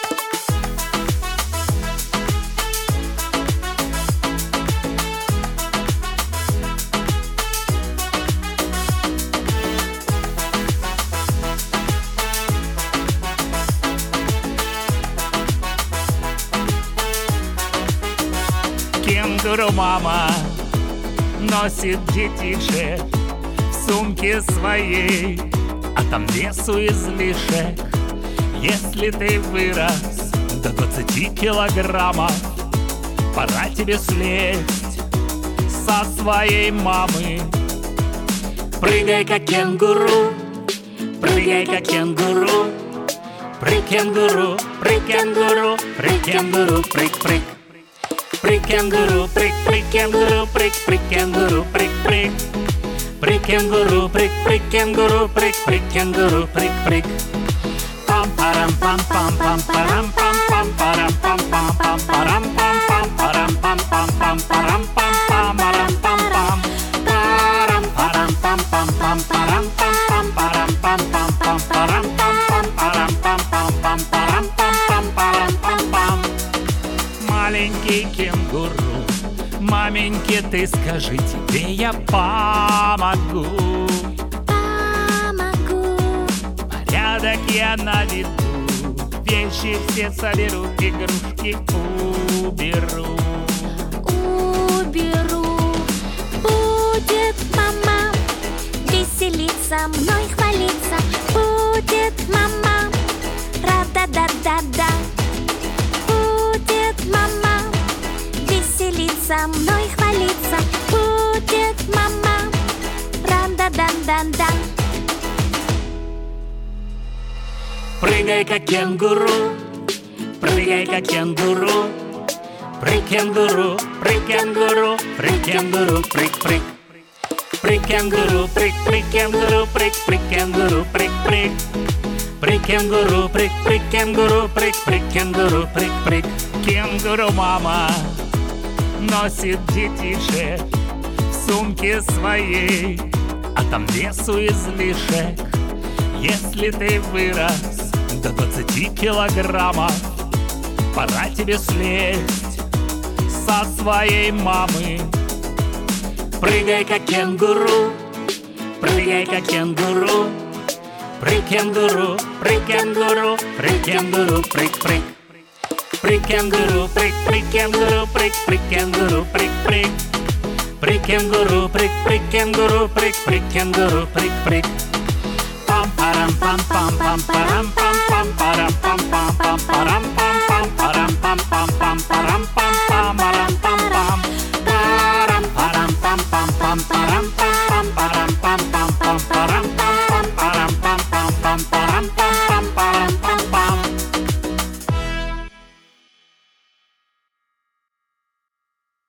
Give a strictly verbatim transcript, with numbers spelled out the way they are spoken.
Кенгуру мама носит детишек в сумке своей, а там весу излишек. Если ты вырос до двадцати килограммов, пора тебе слезть со своей мамы. Прыгай как кенгуру, прыгай как кенгуру, прыг кенгуру, прыг кенгуру, прыг кенгуру, прыг прыг. Прыг кенгуру, прыг прыг кенгуру, прыг прыг кенгуру, прыг прыг. Прыг кенгуру, прыг прыг кенгуру, прыг прыг кенгуру, прыг прыг. Пам парам пам пам пам парам пам пам парам пам пам пам парам пам пам парам пам пам пам парам пам пам парам пам пам парам парам пам пам пам парам пам пам парам пам пам пам парам пам пам парам пам пам пам парам пам пам парам пам пам. Маленький кенгуру, маменьке ты скажи, тебе я помогу. Помогу. Порядок я наведу, вещи все соберу, игрушки уберу. Уберу. Будет мама веселиться, мной хвалиться. Будет мама рада-да-да-да. Будет мама веселиться, мной хвалиться. Будет мама рада-да-да-да. Прыгай как кенгуру, прыгай как кенгуру, прыг кенгуру, прыг кенгуру, прыг кенгуру, прыг прыг. Прыг кенгуру, прыг прыг кенгуру, прыг прыг кенгуру, прыг прыг. Прыг кенгуру, прыг прыг кенгуру, прыг прыг кенгуру, прыг прыг. Кенгуру мама носит детишек в сумке своей, а там весу излишек. Если ты вырос до двадцати килограммов, пора тебе слезть со своей мамы. Прыгай как кенгуру, прыгай как кенгуру, прыг кенгуру, прыг кенгуру, прыг кенгуру, прыг прыг. Прыг кенгуру, прыг прыг кенгуру, прыг прыг кенгуру, прыг прыг. Прыг кенгуру, прыг прыг кенгуру, прыг прыг кенгуру, прыг прыг. Пам парам пам пам пам парам пам